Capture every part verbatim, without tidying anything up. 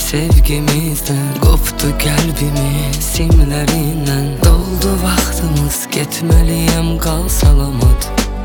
sevgimizden qopdu qəlbimiz simlərindən. Doldu vaxtımız, getməliyəm, qal salamat.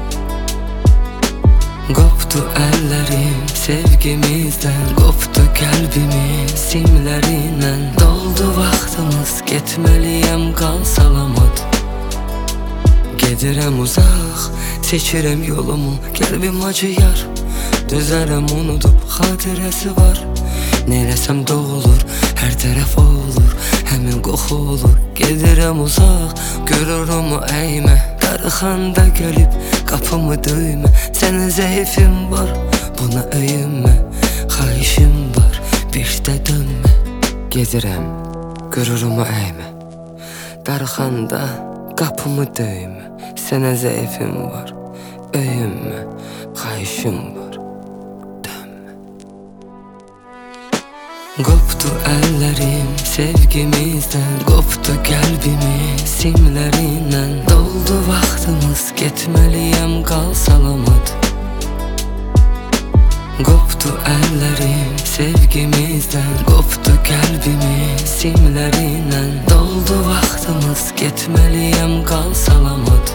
Qopdu əllərim sevgimizdən, qopdu qəlbimiz simlərindən. Doldu vaxtımız, getməliyəm, qal salamat. Gedirəm uzaq, seçirəm yolumu, qəlbim acıyar. Dözərəm unudub, xatirəsi var. Neyləsəm doğulur, hər tərəf olur, həmin qoxu olur. Gedirəm uzaq, qürurumu əymə, darıxanda gəlib qapımı döymə. Sənin zəifin var, buna öyünmə, xahişim var, bir də dönmə. Gedirəm, qürurumu əymə, darıxanda qapımı döymə. Sənə zəifim var, öyünmə, xahişim var, dönmə. Qopdu əllərim sevgimizdən, qopdu qəlbimiz simlərindən. Doldu vaxtımız, getməliyəm, qal salamat. Qopdu əllərim sevgimizdən, qopdu qəlbimiz simlərindən. Doldu vaxtımız, getməliyəm, qal salamat.